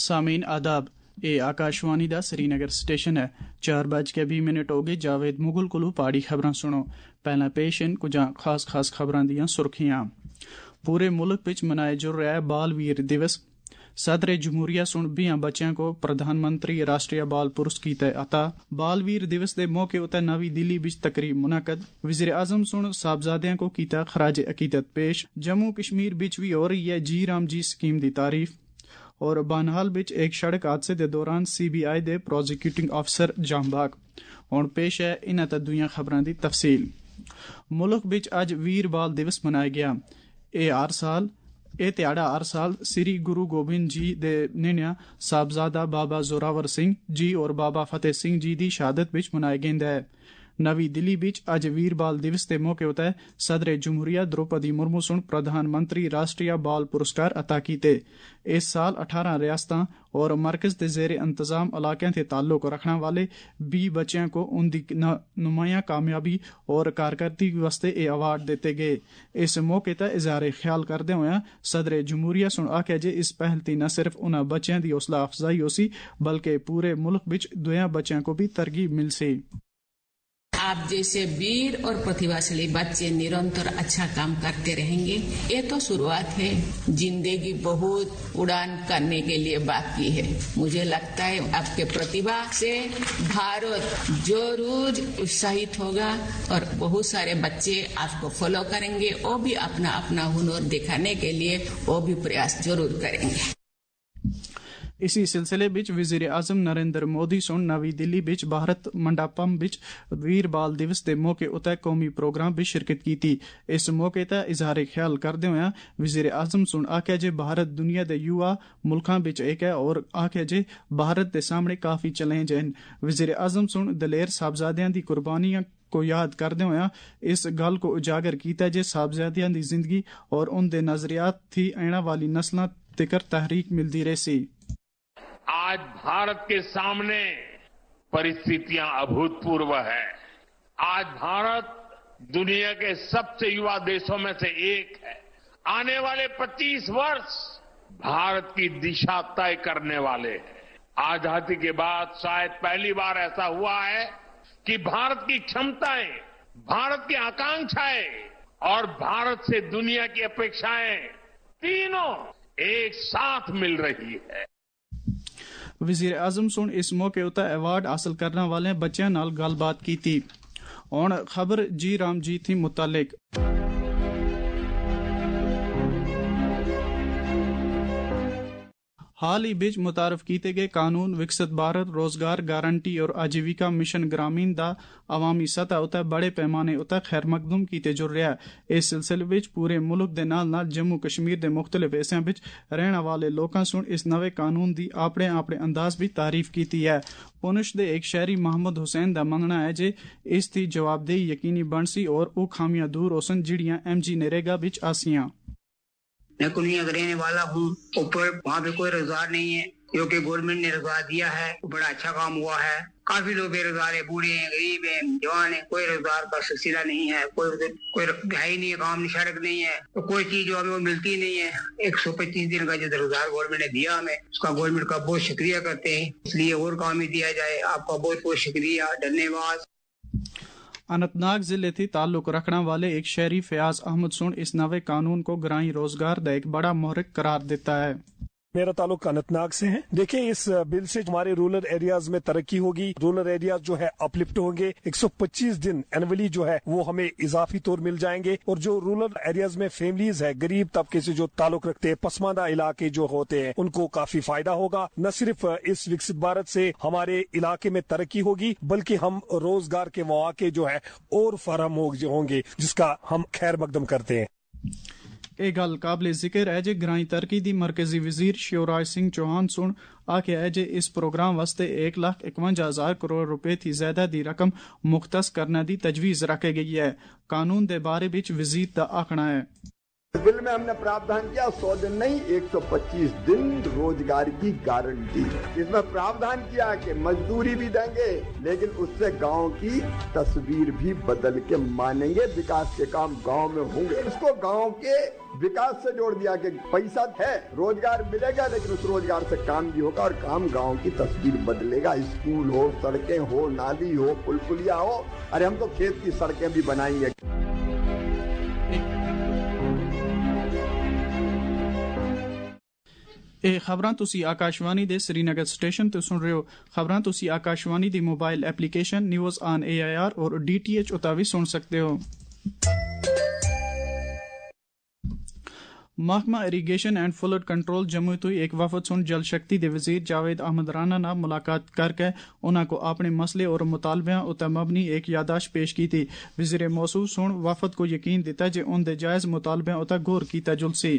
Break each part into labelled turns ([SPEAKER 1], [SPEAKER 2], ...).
[SPEAKER 1] सामीन आदाब ए आकाशवाणी दा श्रीनगर स्टेशन है 4:20 हो गए। जावेद मुगल कोलू पहाड़ी खबरां सुनो। पहला पेश इन कुछ खास खबरां दियां सुर्खियां। पूरे मुल्क विच मनाया जा रहा है बाल वीर दिवस। सदर जमहूरिया सुन 20 बच्चों को प्रधानमंत्री राष्ट्रीय बाल पुरस्कार अता। बाल वीर दिवस के मौके उत्ते नवी दिल्ली विच तकरीब मुनक़द। वज़ीर आज़म सुन साहबजादियां को कीता खराज अकीदत पेश। जम्मू कश्मीर विच भी हो रही है जी राम जी स्कीम की तारीफ। और बानहाल विच एक सड़क हादसे के दौरान CBI दे प्रोसिक्यूटिंग अफसर जामबाग। हुण पेश है इन्हां ते दूईयां खबरां दी तफसील। मुल्क विच अज वीर बाल दिवस मनाया गया। ध्याड़ा हर साल श्री गुरु गोबिंद जी दे निन्या साहबजादा बाबा जोरावर सिंह जी और बाबा फतेह सिंह जी दी शहादत विच मनाया गेंदा है। नवी दिल्ली विच अज वीर बाल दिवस के मौके उत्ते सदर जमहूरिया द्रौपदी मुर्मू सुन प्रधानमंत्री राष्ट्रीय बाल पुरस्कार अता कीते। इस साल 18 रियासतां और मरकज के जेर इंतजाम इलाकों से ताल्लुक रखने वाले 20 बच्चों को उनकी नुमाया कामयाबी और कारकर्दगी वास्ते ये अवार्ड दिते गए। इस मौके पर इजहार ख्याल करदे होया सदर जमहूरिया सुन आख्या जे इस पहल ती न सिर्फ उन्हां बच्चों की हौसला अफजाई होसी बल्कि पूरे मुल्क विच दुआ बच्चों को भी तरगीब मिलसी।
[SPEAKER 2] आप जैसे वीर और प्रतिभाशाली बच्चे निरंतर अच्छा काम करते रहेंगे। ये तो शुरुआत है, जिंदगी बहुत उड़ान करने के लिए बाकी है। मुझे लगता है आपके प्रतिभा से भारत जरूर उत्साहित होगा और बहुत सारे बच्चे आपको फॉलो करेंगे। वो भी अपना अपना हुनर दिखाने के लिए वो भी प्रयास जरूर करेंगे।
[SPEAKER 1] इसी सिलसिले विच वज़ीर आज़म नरेंद्र मोदी सुन नवी दिल्ली विच भारत मंडपम विच वीर बाल दिवस के मौके उत्ते कौमी प्रोग्राम भी शिरकत की थी। इस मौके पर इजहार ख्याल करदे होया वज़ीर आज़म सुन आख्या जे भारत दुनिया के युवा मुल्कां विच एक है और आख्या जे भारत के सामने काफ़ी चैलेंज हैं। वज़ीर आज़म सुन दलेर साहबजादियां दी कुर्बानियां को याद करदे होया इस गल को उजागर किया जे साहबजादियां दी जिंदगी और उनके नजरियात थी आने वाली नस्लां तिकर तहरीक मिलती रही।
[SPEAKER 3] आज भारत के सामने परिस्थितियां अभूतपूर्व है। आज भारत दुनिया के सबसे युवा देशों में से एक है। आने वाले 25 वर्ष भारत की दिशा तय करने वाले हैं। आजादी के बाद शायद पहली बार ऐसा हुआ है कि भारत की क्षमताएं, भारत की आकांक्षाएं और भारत से दुनिया की अपेक्षाएं तीनों एक साथ मिल रही है।
[SPEAKER 1] वज़ीर आज़म सुन इस मौके उत्ते अवार्ड हासिल करने वाले बच्चों नाल गलबात की थी। हुण खबर जी राम जी थी मुतालिक। हाल ही बीच मुतारफ किए गए कानून विकसित भारत रोजगार गारंटी और आजीविका मिशन ग्रामीण दा अवामी सतह उत्ते बड़े पैमाने उत्ते खैर मकदूम कीते जुड़ रहा है। इस सिलसिले विच पूरे मुल्क दे नाल नाल जम्मू कश्मीर के मुख्तलिफ हिस्सों विच रहने वाले लोगों सुन इस नवे कानून की अपने अंदाज भी तारीफ की है। पुंछ दे एक शहरी मोहम्मद हुसैन का मनना है जे इसकी जवाबदेही यकीनी बनसी और वो खामियां दूर होसन जिहड़ियां MG नरेगा विच आसियां।
[SPEAKER 4] मैं कुनिया का रहने वाला हूँ। ऊपर वहाँ पे कोई रोजगार नहीं है, क्योंकि गवर्नमेंट ने रोजगार दिया है, बड़ा अच्छा काम हुआ है। काफी लोग बेरोजगार है, बूढ़े हैं, गरीब हैं, जवान हैं, कोई रोजगार का सिलसिला नहीं है, कोई है ही नहीं है, काम नहीं, सड़क नहीं है, तो कोई चीज जो हमें मिलती नहीं है। 125 दिन का जो रोजगार गवर्नमेंट ने दिया हमें, उसका गवर्नमेंट का बहुत शुक्रिया करते हैं। इसलिए और काम ही दिया जाए। आपका बहुत बहुत शुक्रिया, धन्यवाद।
[SPEAKER 1] अनंतनाग जिले थी ताल्लुक रखने वाले एक शहरी फयाज अहमद सुन इस नवे कानून को ग्रामीण रोजगार का एक बड़ा मोहरक करार देता है।
[SPEAKER 5] मेरा ताल्लुक अनंतनाग से है। देखिए, इस बिल से हमारे रूरल एरियाज में तरक्की होगी, रूरल एरियाज जो है अपलिफ्ट होंगे। 125 दिन एनुअली जो है वो हमें इजाफी तौर मिल जाएंगे। और जो रूरल एरियाज में फैमिलीज है, गरीब तबके से जो ताल्लुक रखते हैं, पसमानदा इलाके जो होते हैं, उनको काफी फायदा होगा। न सिर्फ इस विकसित भारत से हमारे इलाके में तरक्की होगी, बल्कि हम रोजगार के मौके जो है और फराहम होंगे, जिसका हम खैर मकदम करते हैं।
[SPEAKER 1] एक गल काबिल जिक्र है जे ग्राई तरक्की दी मरकजी वजीर शिवराज सिंह चौहान सुन आख्या है जे इस प्रोग्राम वास्ते 1,51,000 करोड़ रुपए थी ज्यादा दी रकम मुख्तस करने की तजवीज रखी गई है। कानून के बारे विच वजीर का आखना है
[SPEAKER 6] بل میں ہم نے پراودھان کیا 100 دن نہیں 125 دن روزگار کی گارنٹی. اس میں پراودھان کیا کہ مزدوری بھی دیں گے لیکن اس سے گاؤں کی تصویر بھی بدل کے مانیں گے, وکاس کے کام گاؤں میں ہوں گے. اس کو گاؤں کے وکاس سے جوڑ دیا کہ پیسہ ہے, روزگار ملے گا لیکن اس روزگار سے کام بھی ہوگا اور کام گاؤں کی تصویر بدلے گا. اسکول ہو, سڑکیں ہو, نالی ہو, پل پلیا ہو, ارے ہم تو کھیت کی سڑکیں بھی بنائیں گے.
[SPEAKER 1] ਇਹ ਖਬਰਾਂ ਤੁਸੀਂ ਆਕਾਸ਼ਵਾਣੀ ਦੇ ਸ੍ਰੀਨਗਰ ਸਟੇਸ਼ਨ ਤੋਂ ਸੁਣ ਰਹੇ ਹੋ. ਖਬਰਾਂ ਤੁਸੀਂ ਆਕਾਸ਼ਵਾਣੀ ਦੀ mobile application news on AIR ਔਰ DTH ਉਤੇ ਵੀ ਸੁਣ ਸਕਦੇ ਹੋ. محکمہ irrigation and flood control Jammu تو ایک وفد سن جل شکتی دے وزیر جاوید احمد رانا نال ملاقات کر کے انہاں کو اپنے مسئلے اور مطالبیاں اتے مبنی ایک یادداشت پیش کی تھی. وزیر موصوف سن وفد کو یقین دیتا جے ان دے جائز مطالبیاں اتے غور کیتا جلسی.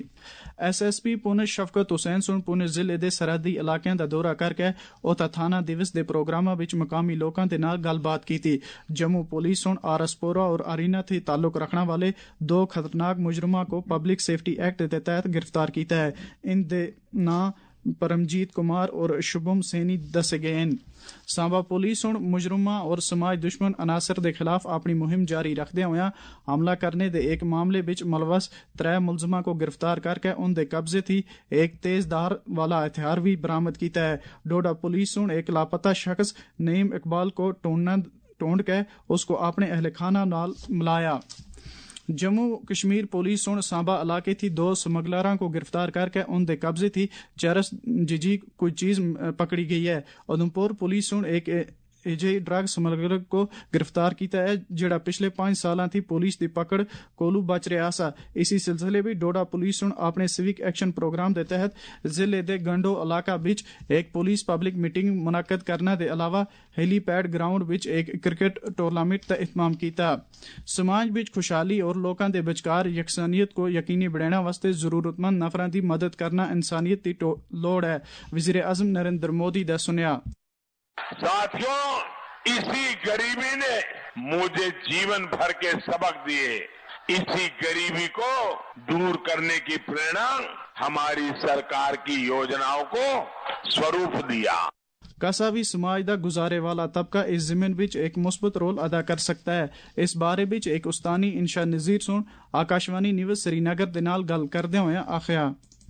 [SPEAKER 1] SSP پونچھ شفقت حسین سن پونچھ ضلع دے سرحدی علاقیاں دا دورہ کر کے اتے تھانہ دیوس دے پروگراماں وچ مقامی لوکاں دے نال گل بات کیتی. جموں پولیس سن RS پورا اور ارینا تھی تعلق رکھنے والے 2 خطرناک مجرماں کو پبلک سیفٹی ایکٹ کے تحت گرفتار کیتا ہے. ان دے نام پرمجیت کمار اور شبھم سینی دسے گئے ہیں. سانبا پولیس سن مجرماں اور سماج دشمن عناصر دے خلاف اپنی مہم جاری رکھدے ہوئے حملہ کرنے دے ایک معاملے وچ ملوث 3 ملزماں کو گرفتار کر کے ان دے قبضے تھی ایک تیز دھار والا ہتھیار بھی برآمد کیتا ہے. ڈوڈا پولیس سن ایک لاپتہ شخص نعیم اقبال کو ٹونڈ کے اس کو اپنے اہل خانہ نال ملایا. جموں کشمیر پولیس سن سانبا علاقے تھی 2 سمگلراں کو گرفتار کر کے ان دے قبضے تھی چرس جی کوئی چیز پکڑی گئی ہے. ادھمپور پولیس سن ایک ایجے ڈرگ سمگلر کو گرفتار کیتا ہے جڑا پچھلے 5 سالاں تھی پولیس دی پکڑ کولو بچ رہا سا. اسی سلسلے بھی ڈوڈا پولیس سن اپنے سیوک ایکشن پروگرام دے تحت ضلع دے گنڈو علاقہ بچ ایک پولیس پبلک میٹنگ منعقد کرنے دے علاوہ ہیلی پیڈ گراؤنڈ بچ ایک کرکٹ ٹورنامنٹ دا اہتمام کیتا. سماج بچ خوشحالی اور لوکاں دے بچکار یکسانیت کو یقینی بنانا واسطے ضرورت مند نفراں دی مدد کرنا انسانیت دی لوڑ ہے. وزیر اعظم نریندر مودی دا سنیا.
[SPEAKER 3] ساتھیوں, اسی غریبی نے مجھے جیون بھر کے سبق دیے. اسی غریبی کو دور کرنے کی پریرنا ہماری سرکار کی یوجناؤں کو سوروپ دیا.
[SPEAKER 1] کسا بھی سماج دا گزارے والا طبقہ اس زمین بچ ایک مثبت رول ادا کر سکتا ہے. اس بارے بچ ایک استانی انشا نذیر سن آکاشوانی نیوز سری نگر دے نال گل کردے ہوئے آخیا.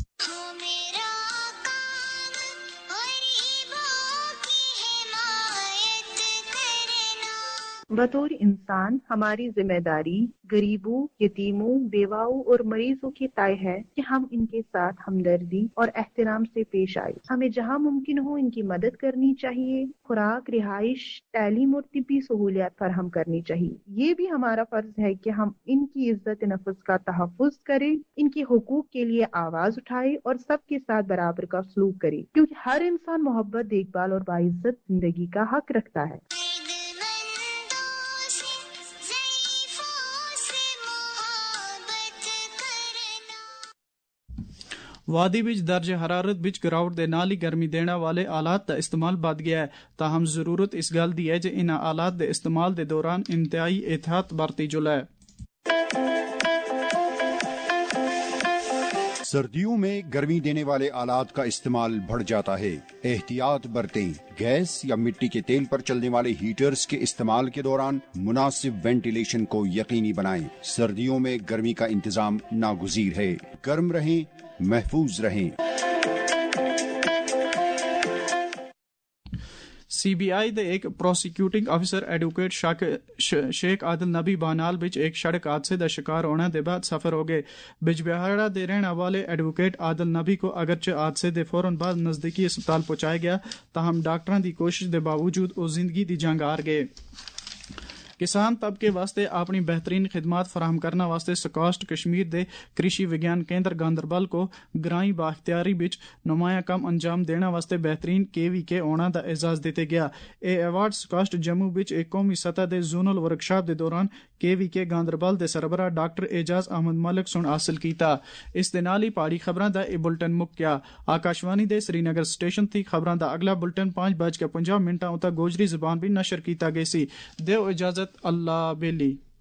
[SPEAKER 7] بطور انسان ہماری ذمہ داری غریبوں، یتیموں، بیواؤں اور مریضوں کی طے ہے کہ ہم ان کے ساتھ ہمدردی اور احترام سے پیش آئے. ہمیں جہاں ممکن ہو ان کی مدد کرنی چاہیے. خوراک، رہائش، تعلیم اور طبی سہولیات فراہم کرنی چاہیے. یہ بھی ہمارا فرض ہے کہ ہم ان کی عزت نفس کا تحفظ کریں، ان کے حقوق کے لیے آواز اٹھائیں اور سب کے ساتھ برابر کا سلوک کریں، کیونکہ ہر انسان محبت، دیکھ بھال اور باعزت زندگی کا حق رکھتا ہے.
[SPEAKER 1] وادی بچ درج حرارت بچ گراوٹ دے نال ہی گرمی دینا والے آلات دا استعمال بد گیا ہے. تاہم ضرورت اس گل دی ہے کہ انہاں آلات دے استعمال دے دوران انتہائی احتیاط برتی جلے.
[SPEAKER 8] سردیوں میں گرمی دینے والے آلات کا استعمال بڑھ جاتا ہے. احتیاط برتیں. گیس یا مٹی کے تیل پر چلنے والے ہیٹرز کے استعمال کے دوران مناسب وینٹیلیشن کو یقینی بنائیں. سردیوں میں گرمی کا انتظام ناگزیر ہے. گرم رہیں، محفوظ رہیں.
[SPEAKER 1] CBI دے ایک پروسیکیوٹنگ افسر ایڈوکیٹ شیخ عادل نبی بانال بچ ایک سڑک حادثے دا شکار ہونے دے بعد سفر ہو گئے. بج بہاڑا دے رہنے والے ایڈوکیٹ عادل نبی کو اگرچہ حادثے دے فوراً بعد نزدیکی اسپتال پہنچایا گیا تاہم ڈاکٹراں دی کوشش دے باوجود وہ زندگی دی جنگ ہار گئے. کسان طبقے واسطے اپنی بہترین خدمات فراہم کرنے واسطے سکاسٹ کشمیر دے کرشی وگیان کیندر گاندربل کو گرائیں بااختیاری بچ نمایاں کم انجام دینا واسطے بہترین KVK ہونا دا اعزاز دیتے گیا. اے ایوارڈ سکاسٹ جموں بچ ایک قومی سطح دے زونل ورکشاپ دے دوران KVK گاندربل دے سربراہ ڈاکٹر اعجاز احمد ملک سن حاصل کیتا. اس دے نال ہی پہاڑی خبراں دا اے بلٹن مک گیا. آکاشوانی دے سری نگر سٹیشن تھی خبراں دا اگلا بلٹن 5:50 اتے گوجری زبان بھی نشر کیتا گئی سی. دیو اجازت. اللہ بیلی.